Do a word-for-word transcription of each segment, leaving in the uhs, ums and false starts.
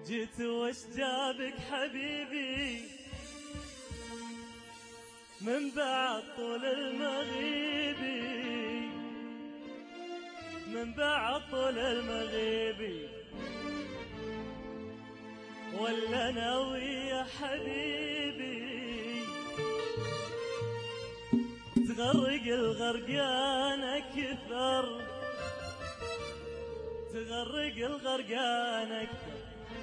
جيت وش جابك حبيبي من بعد طول المغيبي، من بعد طول المغيبي، ولا ناوي يا حبيبي تغرق الغرقان أكثر، تغرق الغرقان أكثر.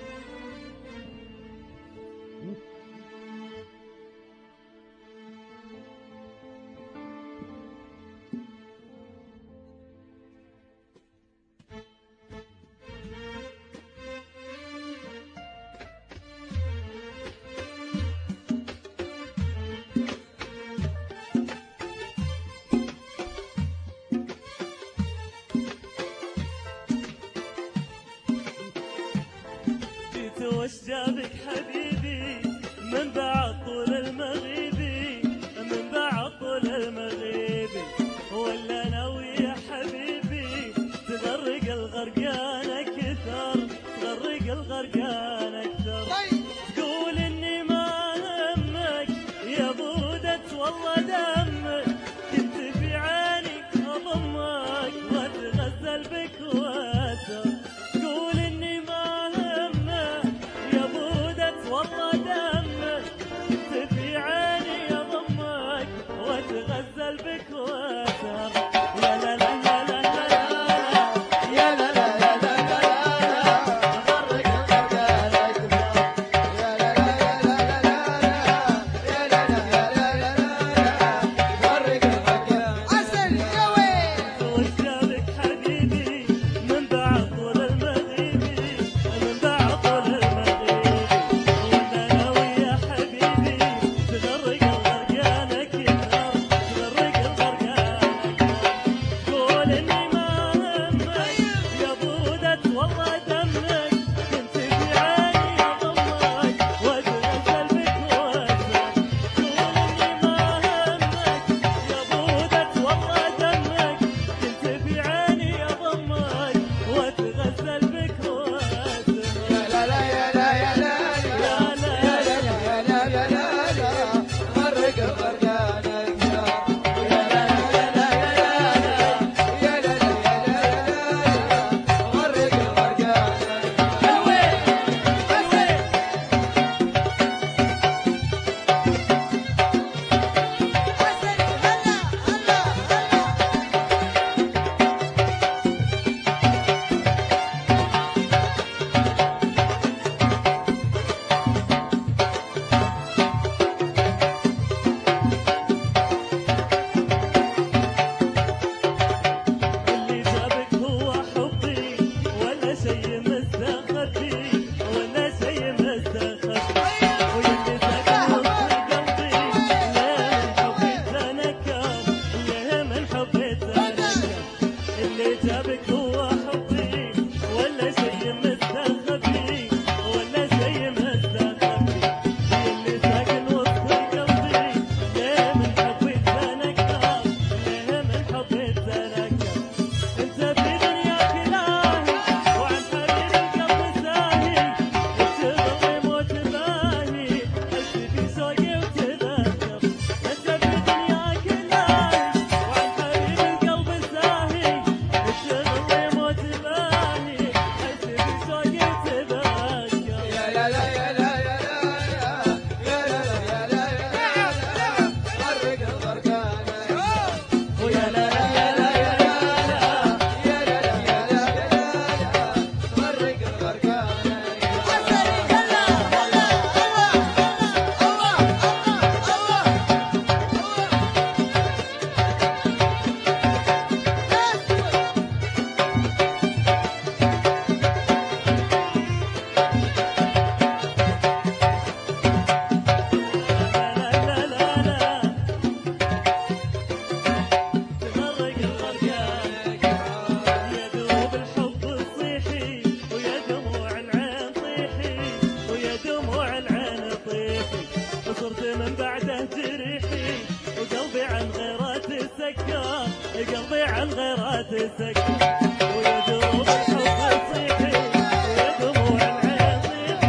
وش جابك حبيبي من بعد طول المغيبي، من بعد طول المغيبي، ولا ناوي يا حبيبي تغرق الغرقان أكثر، تغرق الغرقان أكثر. تقول إني ما همك يا بودة والله دمك، كنت في عيني أضمك وأتغزل بك وأتر. تقول إني ما والله دمك كنت في عيني أضمك وأتغزل بك وأسهر. يا لا لا لا لا لا يا لا لا يا لا لا غرق الغرقان أكثر. يا لا لا يا لا لا يا لا لا يا لا لا غرق الغرقان. عسل يا وين وش جابك حبيبي من بعد طول المغيبي، من بعد طول المغيبي، قلبي عن غيرات سكر ويدوب الحب تصيحي ويدموع العين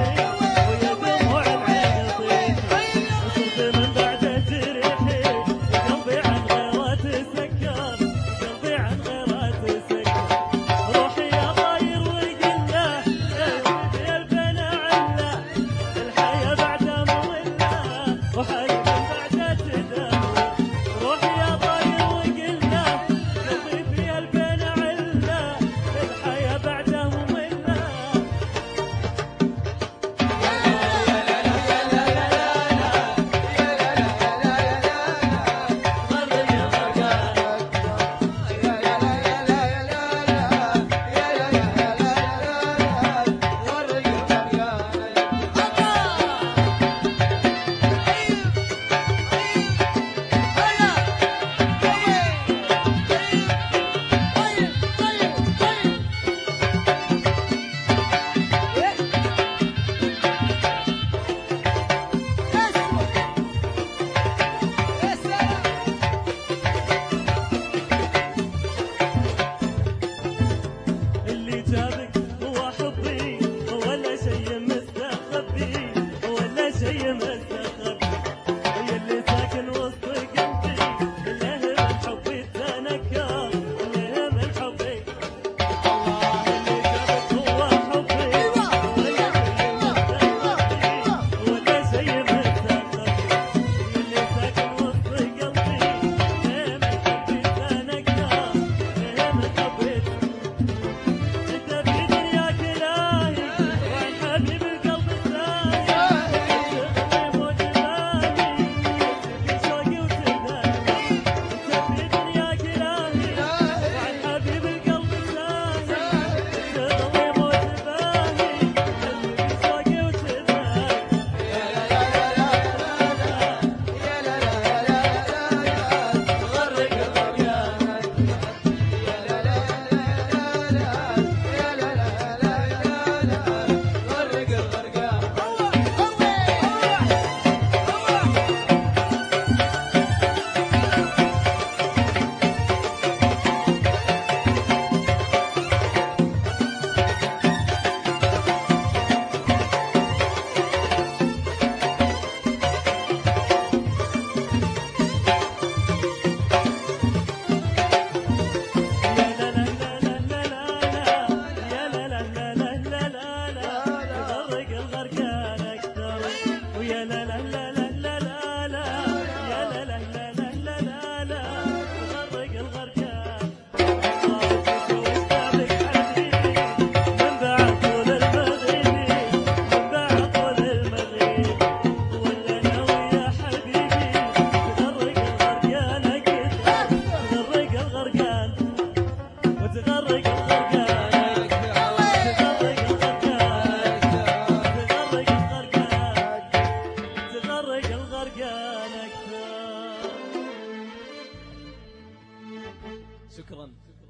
شكرا.